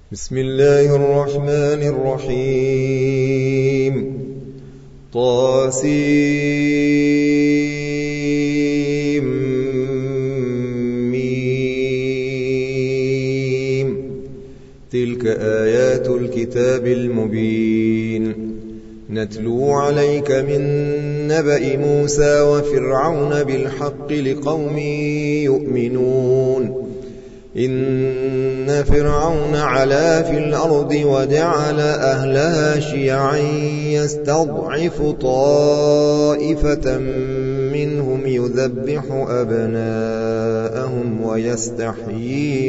بسم الله الرحمن الرحيم طاسيم تلك آيات الكتاب المبين نتلو عليك من نبأ موسى وفرعون بالحق لقوم يؤمنون إن فرعون علا في الأرض وجعل أهلها شيعا يستضعف طائفة منهم يذبح أبناءهم ويستحيي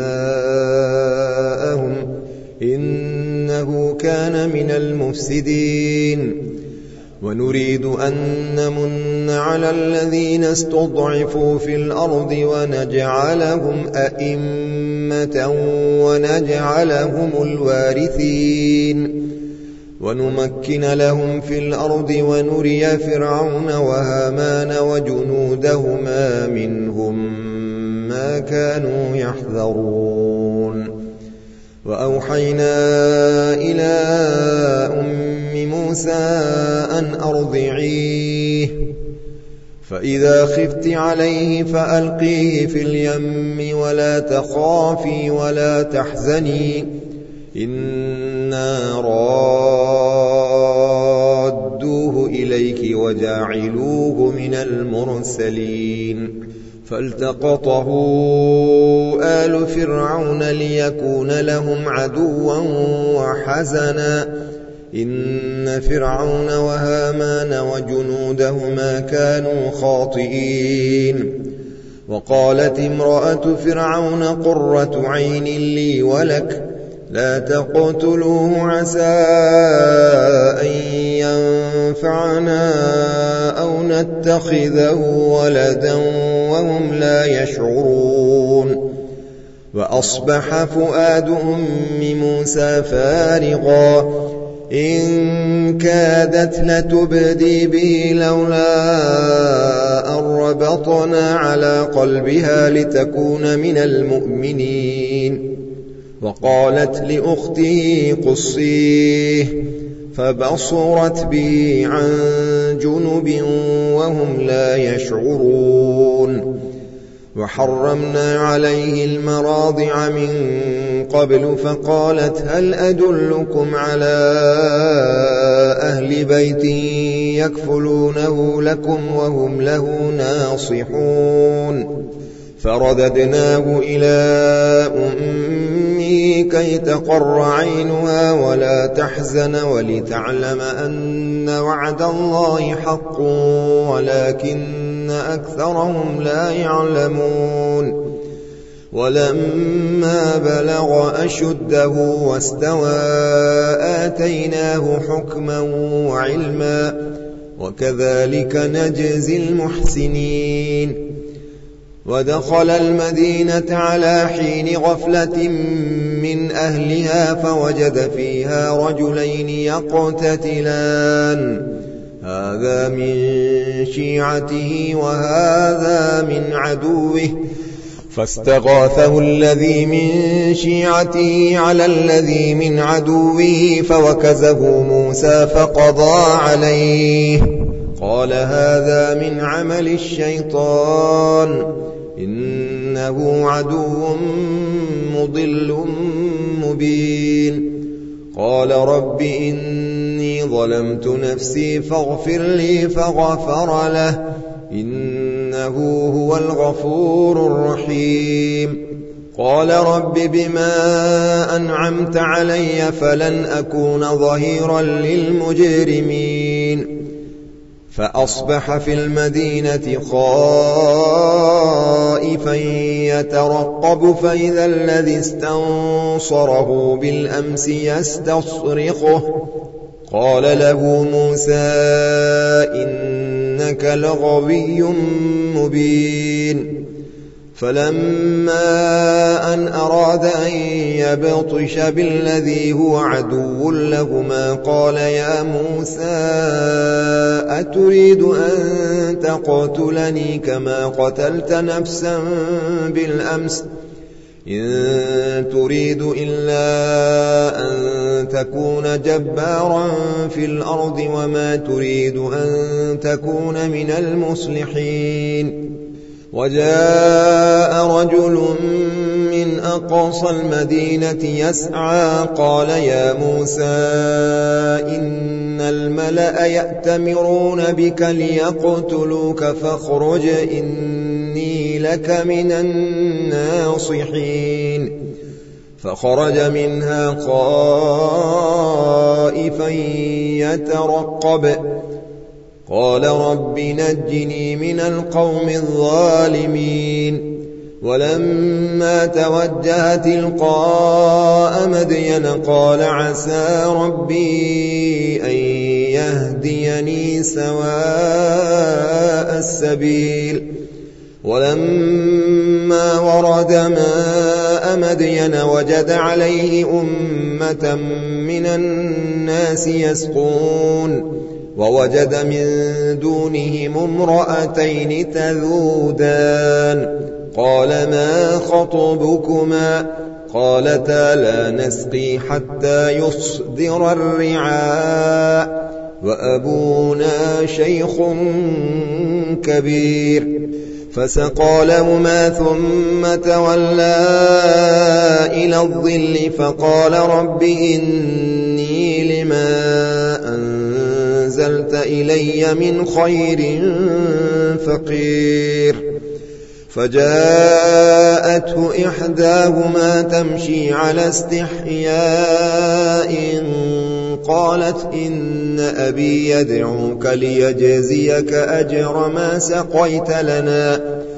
نساءهم إنه كان من المفسدين ونريد أن نمن على الذين استضعفوا في الأرض ونجعلهم أئمة ونجعلهم الوارثين ونمكن لهم في الأرض ونري فرعون وهامان وجنودهما منهم ما كانوا يحذرون وأوحينا إلى موسى أن أرضعيه فإذا خفت عليه فألقيه في اليم ولا تخافي ولا تحزني إنا رادوه إليك وجاعلوه من المرسلين فالتقطه آل فرعون ليكون لهم عدوا وحزنا إن فرعون وهامان وجنودهما كانوا خاطئين وقالت امرأة فرعون قرة عين لي ولك لا تقتلوه عسى أن ينفعنا أو نتخذه ولدا وهم لا يشعرون وأصبح فؤاد أم موسى فارغا إن كادت لتبدي به لولا أن ربطنا على قلبها لتكون من المؤمنين وقالت لأخته قصيه فبصرت به عن جنب وهم لا يشعرون وحرمنا عليه المراضع من قبل فقالت هل أدلكم على أهل بيت يكفلونه لكم وهم له ناصحون فرددناه إلى أمه كي تقر عينها ولا تحزن ولتعلم أن وعد الله حق ولكن أكثرهم لا يعلمون ولما بلغ أشده واستوى آتيناه حكما وعلما وكذلك نجزي المحسنين ودخل المدينة على حين غفلة من أهلها فوجد فيها رجلين يقتتلان هذا من شيعته وهذا من عدوه فاستغاثه الذي من شيعته على الذي من عدوه فوكزه موسى فقضى عليه قال هذا من عمل الشيطان إنه عدو مضل مبين قال رب إني ظلمت نفسي فاغفر لي فغفر له إنه هو الغفور الرحيم قال رب بما أنعمت علي فلن أكون ظهيرا للمجرمين فأصبح في المدينة خائفا يترقب فإذا الذي استنصره بالأمس يستصرخه قال له موسى إنك لغوي مبين فلما أن أراد أن يبطش بالذي هو عدو لهما قال يا موسى أتريد أن تقتلني كما قتلت نفسا بالأمس إن تريد إلا أن تكون جبارا في الأرض وما تريد أن تكون من المصلحين. وجاء رجل من أقصى المدينة يسعى قال يا موسى إن الملأ يأتمرون بك ليقتلوك فاخرج إني لك من الناصحين. فخرج منها خائفا يترقب قال رب نجني من القوم الظالمين. ولما توجه تلقاء مدين قال عسى ربي أن يهديني سواء السبيل. ولما ورد ماء مدين وجد عليه أمة من الناس يسقون ووجد من دونهم امرأتين تذودان قال ما خطبكما قالتا لا نسقي حتى يصدر الرعاء وأبونا شيخ كبير. فسقى لهما ثم تولى إلى الظل فقال رب إني لما أنزلت إلي من خير فقير. فجاءته إحداهما تمشي على استحياء قالت إن أبي يدعوك ليجزيك أجر ما سقيت لنا.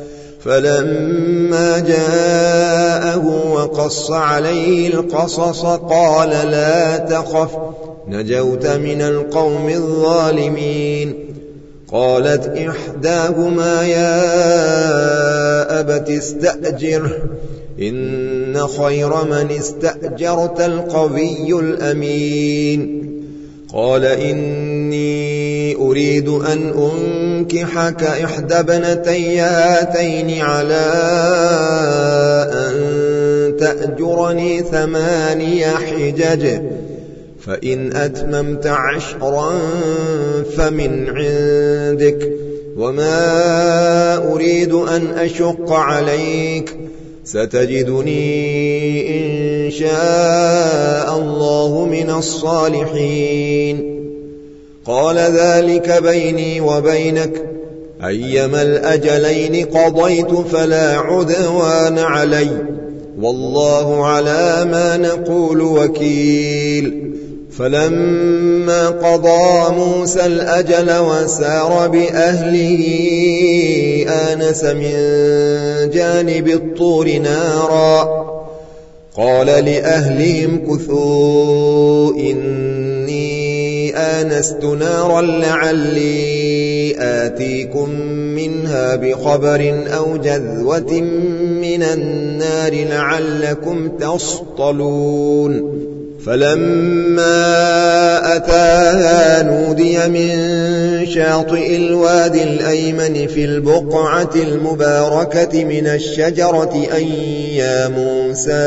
فلما جاءه وقص عليه القصص قال لا تخف نجوت من القوم الظالمين. قالت إحداهما يا أبت استأجره إن خير من استأجرت القوي الأمين. قال إني أريد أن أنكحك إحدى ابنتي هاتين على أن تأجرني 8 حجج فإن أتممت 10 فمن عندك وما أريد أن أشق عليك ستجدني إن شاء الله من الصالحين. قال ذلك بيني وبينك أيما الأجلين قضيت فلا عدوان علي والله على ما نقول وكيل. فلما قضى موسى الأجل وسار بأهله آنس من جانب الطور نارا قال لأهلهم كثوا إني آنست نارا لعلي آتيكم منها بخبر أو جذوة من النار لعلكم تصطلون. فلما أتاها نودي من شاطئ الوادي الأيمن في البقعة المباركة من الشجرة أن يا موسى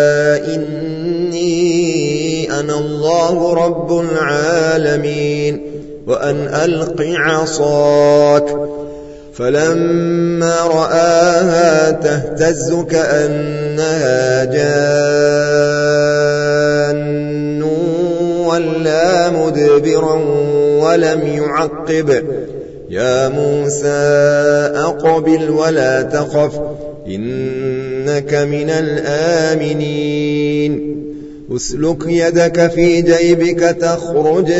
إني أنا الله رب العالمين وأن ألق عصاك. فلما رآها تهتز كأنها جان ولا مدبرا ولم يعقب يا موسى أقبل ولا تخف إنك من الآمنين. أسلك يدك في جيبك تخرج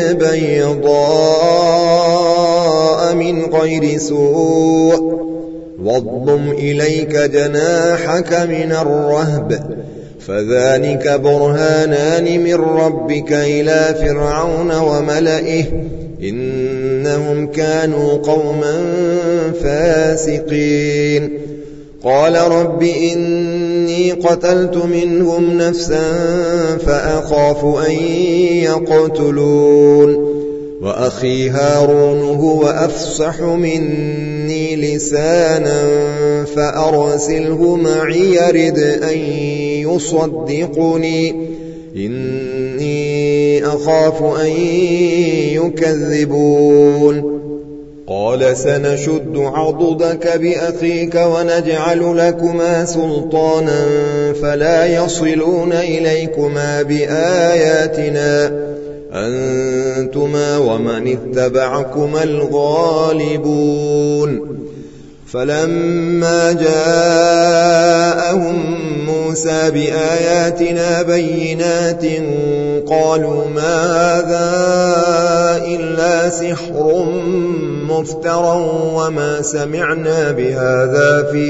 بيضاء من غير سوء واضم إليك جناحك من الرهب فذلك برهانان من ربك إلى فرعون وملئه إنهم كانوا قوما فاسقين. قال رب إني قتلت منهم نفسا فأخاف أن يقتلون وأخي هارون هو أفصح مني لسانا فأرسله معي يرد أن يصدقني إني أخاف أن يكذبون قال سنشد عضدك بأخيك ونجعل لكما سلطانا فلا يصلون إليكما بآياتنا أنتما ومن اتبعكما الغالبون فلما جاءهم موسى بآياتنا بينات قالوا ما هذا إلا سحر مفترى وما سمعنا بهذا في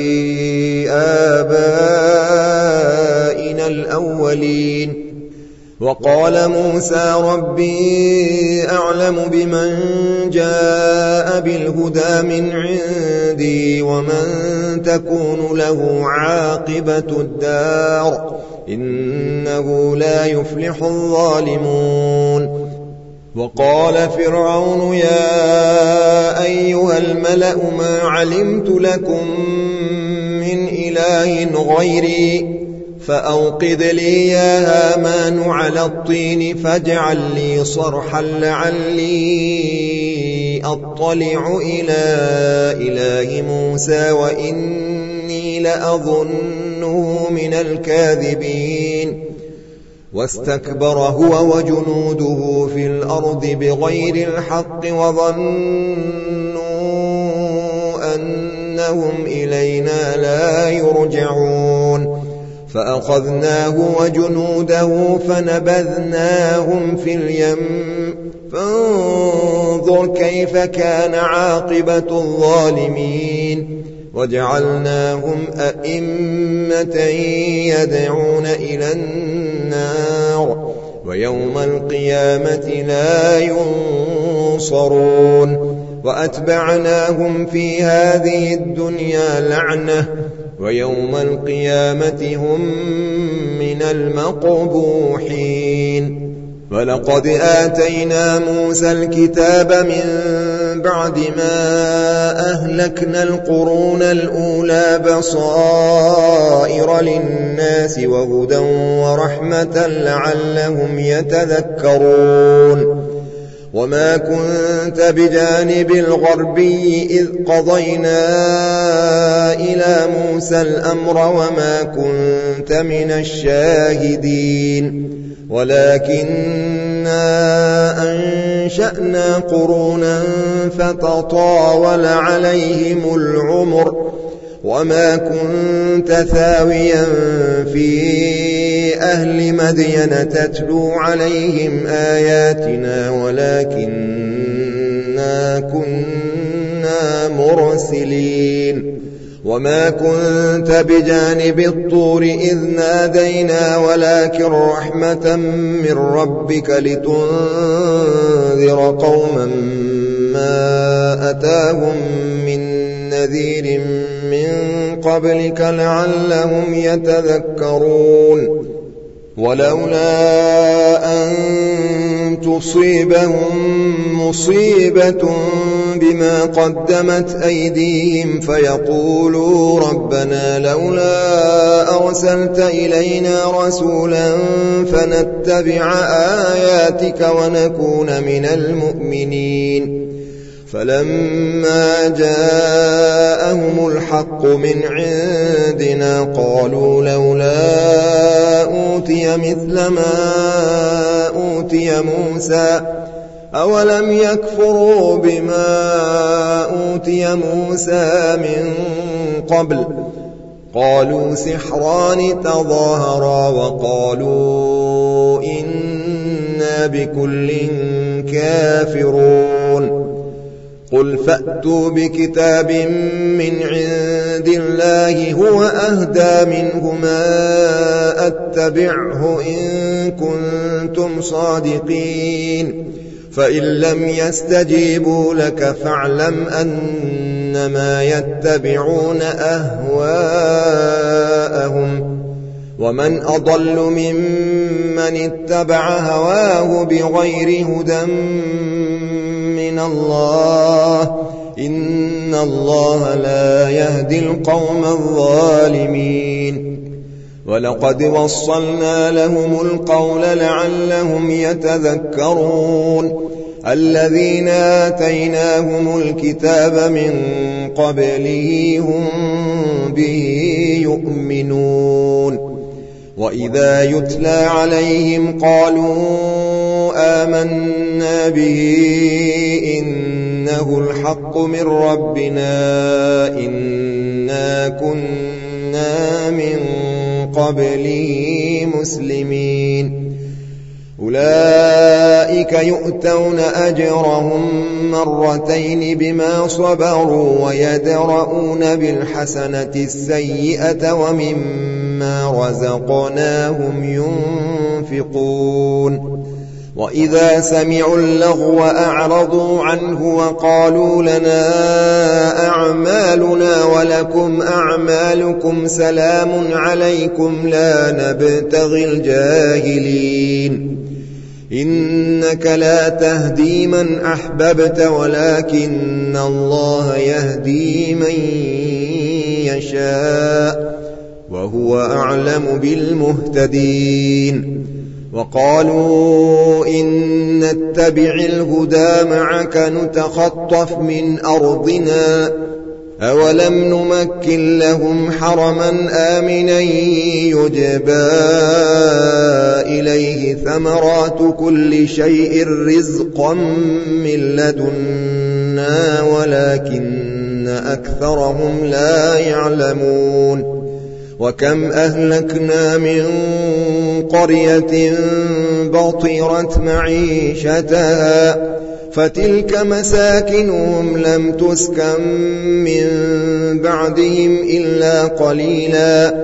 آبائنا الأولين وقال موسى ربي أعلم بمن جاء بالهدى من عندي ومن تكون له عاقبة الدار إنه لا يفلح الظالمون وقال فرعون يا أيها الملأ ما علمت لكم من إله غيري فأوقد لي يا هامان على الطين فاجعل لي صرحا لعلي أطلع إلى إله موسى وإني لأظنه من الكاذبين واستكبر هو وجنوده في الأرض بغير الحق وظنوا أنهم إلينا لا يرجعون فأخذناه وجنوده فنبذناهم في اليم فانظر كيف كان عاقبة الظالمين وجعلناهم أئمة يدعون إلى النار ويوم القيامة لا ينصرون وأتبعناهم في هذه الدنيا لعنة ويوم القيامة هم من المقبوحين ولقد آتينا موسى الكتاب من بعد ما أهلكنا القرون الأولى بصائر للناس وهدى ورحمة لعلهم يتذكرون وما كنت بجانب الغربي إذ قضينا إلى موسى الأمر وما كنت من الشاهدين ولكننا أنشأنا قرونا فتطاول عليهم العمر وما كنت ثاويا في أهل مدين تتلو عليهم آياتنا ولكننا كنا مرسلين وما كنت بجانب الطور إذ نادينا ولكن رحمة من ربك لتنذر قوما ما أتاهم من نذير من قبلك لعلهم يتذكرون ولولا أن تصيبهم مصيبة بما قدمت أيديهم فيقولوا ربنا لولا أرسلت إلينا رسولا فنتبع آياتك ونكون من المؤمنين فلما جاءهم الحق من عندنا قالوا لولا أوتي مثل ما أوتي موسى أولم يكفروا بما أوتي موسى من قبل قالوا سحران تظاهرا وقالوا إنا بكل كافرون قل فأتوا بكتاب من عند الله هو أهدى منهما أتبعه إن كنتم صادقين فإن لم يستجيبوا لك فاعلم أنما يتبعون أهواءهم ومن أضل ممن اتبع هواه بغير هدى من الله إن الله لا يهدي القوم الظالمين ولقد وصلنا لهم القول لعلهم يتذكرون الذين آتيناهم الكتاب من قبله هم به يؤمنون وإذا يتلى عليهم قالوا آمنا به إنه الحق من ربنا إنا كنا من قبله مسلمين أولئك يؤتون أجرهم مرتين بما صبروا ويدرؤون بالحسنة السيئة ومما رزقناهم ينفقون وإذا سمعوا اللغو أعرضوا عنه وقالوا لنا أعمالنا ولكم أعمالكم سلام عليكم لا نبتغي الجاهلين إنك لا تهدي من أحببت ولكن الله يهدي من يشاء وهو أعلم بالمهتدين وقالوا إن نتبع الهدى معك نتخطف من أرضنا أولم نمكن لهم حرما آمنا يجبى إليه ثمرات كل شيء رزقا من لدنا ولكن أكثرهم لا يعلمون وكم أهلكنا من قرية بطرت معيشتها فتلك مساكنهم لم تسكن من بعدهم إلا قليلا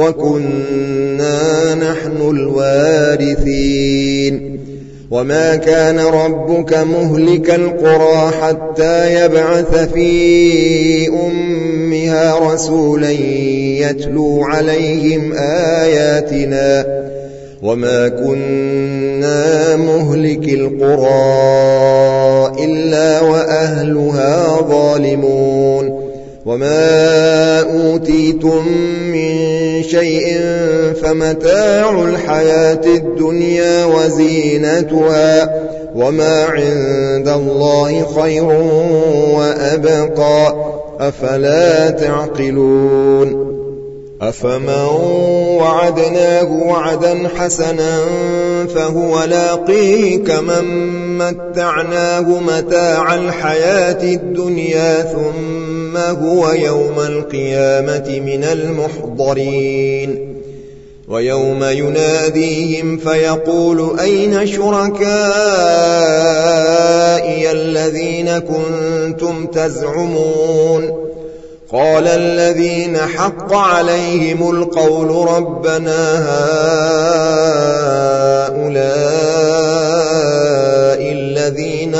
وكنا نحن الوارثين وما كان ربك مهلك القرى حتى يبعث في أمها رسولا يتلو عليهم آياتنا وما كنا مهلك القرى إلا وأهلها ظالمون وما أوتيتم من شيء فمتاع الحياة الدنيا وزينتها وما عند الله خير وأبقى أفلا تعقلون أفمن وعدناه وعدا حسنا فهو لاقيه كمن متعناه متاع الحياة الدنيا ثم هو يوم القيامة من المحضرين ويوم يناديهم فيقول أين شركائي الذين كنتم تزعمون قال الذين حق عليهم القول ربنا هؤلاء الذين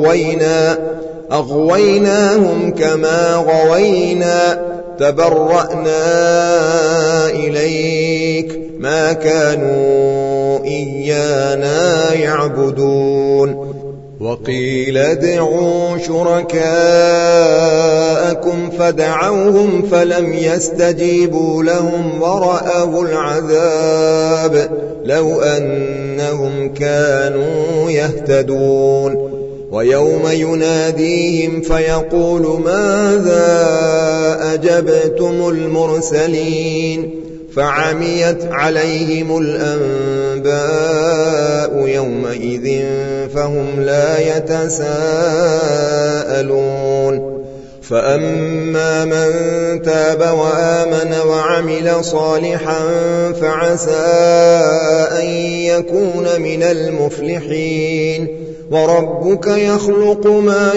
أغويناهم كما غوينا تبرأنا إليك ما كانوا إيانا يعبدون وقيل ادعوا شركاءكم فدعوهم فلم يستجيبوا لهم ورأوا العذاب لو أنهم كانوا يهتدون ويوم يناديهم فيقول ماذا أجبتم المرسلين فعميت عليهم الأنباء يومئذ فهم لا يتساءلون فأما من تاب وآمن وعمل صالحا فعسى أن يكون من المفلحين وربك يخلق ما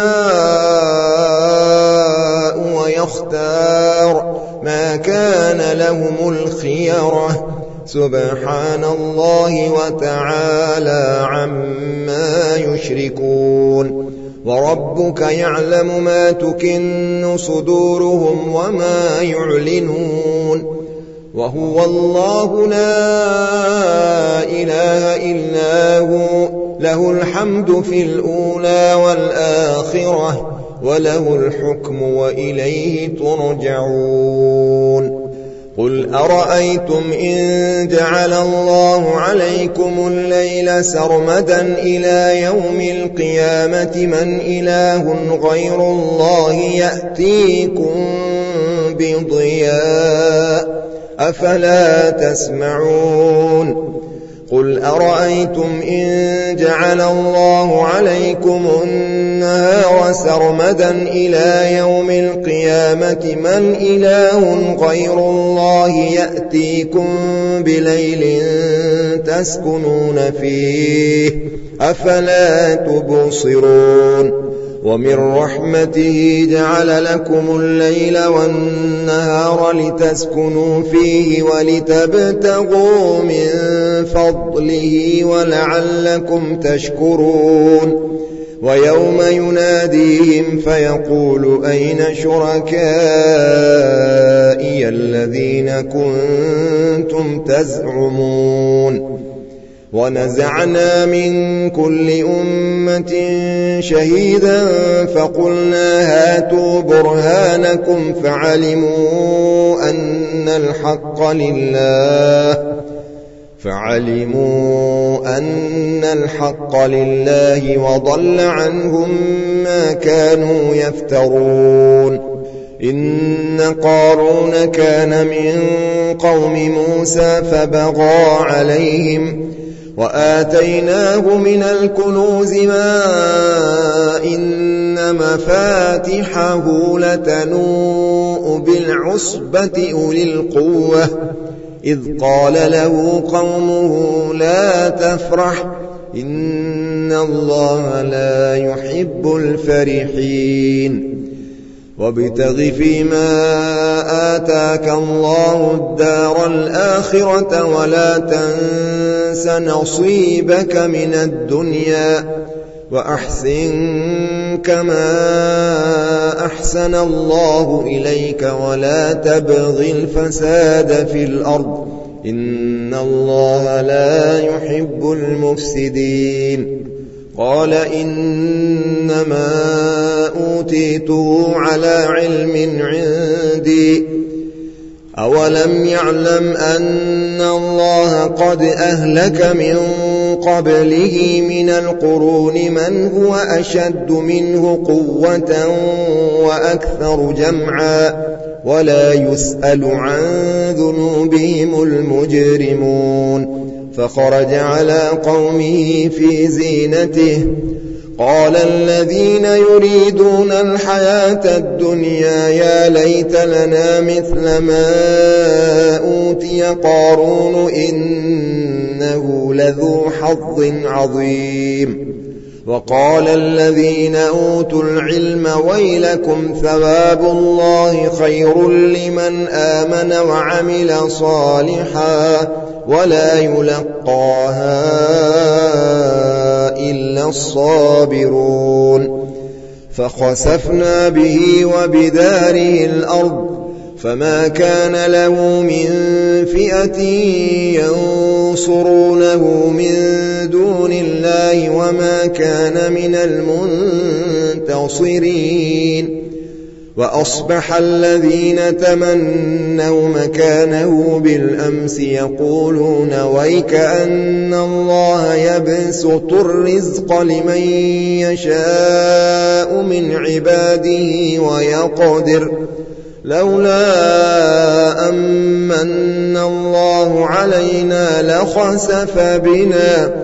يشاء ويختار ما كان لهم الخيرة سبحان الله وتعالى عما يشركون وربك يعلم ما تكن صدورهم وما يعلنون وهو الله لا إله إلا هو له الحمد في الأولى والآخرة وله الحكم وإليه ترجعون قل أرأيتم إن جعل الله عليكم الليل سرمدا إلى يوم القيامة من إله غير الله يأتيكم بضياء أفلا تسمعون قل أرأيتم إن جعل الله عليكم النهار سرمدا إلى يوم القيامة من إله غير الله يأتيكم بليل تسكنون فيه أفلا تبصرون ومن رحمته جعل لكم الليل والنهار لتسكنوا فيه ولتبتغوا من فضله ولعلكم تشكرون ويوم يناديهم فيقول أين شركائي الذين كنتم تزعمون ونزعنا من كل أمة شهيدا فقلنا هاتوا برهانكم فعلموا أن الحق لله وضل عنهم ما كانوا يفترون إن قارون كان من قوم موسى فبغى عليهم وآتيناه من الكنوز ما إن مفاتحه لتنوء بالعصبة أولي القوة إذ قال له قومه لا تفرح إن الله لا يحب الفرحين وابتغ فيما آتاك الله الدار الآخرة ولا تنس نصيبك من الدنيا وأحسن كما أحسن الله إليك ولا تبغ الفساد في الأرض إن الله لا يحب المفسدين قال إنما أوتيته على علم عندي أولم يعلم أن الله قد أهلك من قبله من القرون من هو أشد منه قوة وأكثر جمعا ولا يسأل عن ذنوبهم المجرمون فخرج على قومه في زينته قال الذين يريدون الحياة الدنيا يا ليت لنا مثل ما أوتي قارون إنه لذو حظ عظيم وقال الذين أوتوا العلم ويلكم ثواب الله خير لمن آمن وعمل صالحا ولا يلقاها إلا الصابرون فخسفنا به وبداره الأرض فما كان له من فئة ينصرونه من دون الله وما كان من المنتصرين وأصبح الذين تمنوا مكانه بالأمس يقولون ويك أن الله يبسط الرزق لمن يشاء من عباده ويقدر لولا أمن الله علينا لخسف بنا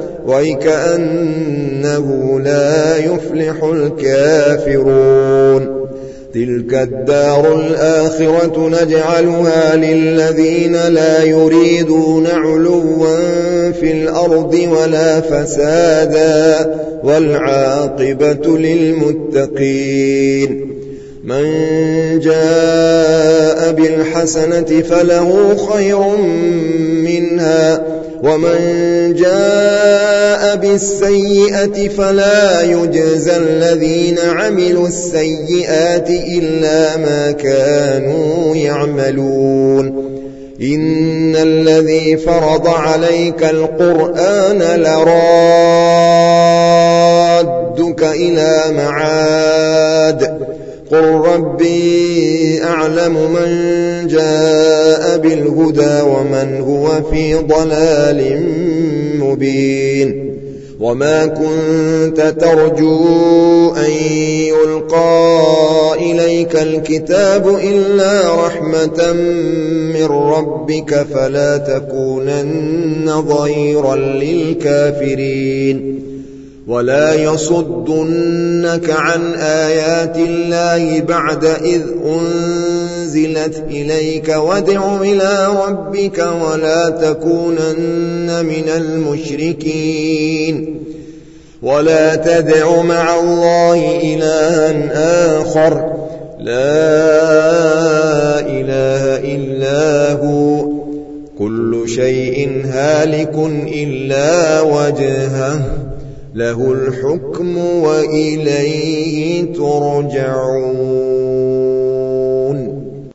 ويكأنه لا يفلح الكافرون تلك الدار الآخرة نجعلها للذين لا يريدون علوا في الأرض ولا فسادا والعاقبة للمتقين من جاء بالحسنة فله خير منها ومن جاء بالسيئة فلا يجزى الذين عملوا السيئات إلا ما كانوا يعملون إن الذي فرض عليك القرآن لرادك إلى معاد قل ربي أعلم من جاء بالهدى ومن هو في ضلال مبين وما كنت ترجو أن يلقى إليك الكتاب إلا رحمة من ربك فلا تكونن ظهيرا للكافرين ولا يصدنك عن آيات الله بعد إذ أنزلت إليك وادع إلى ربك ولا تكونن من المشركين ولا تدع مع الله إلها آخر لا إله إلا هو كل شيء هالك إلا وجهه له الحكم وإليه ترجعون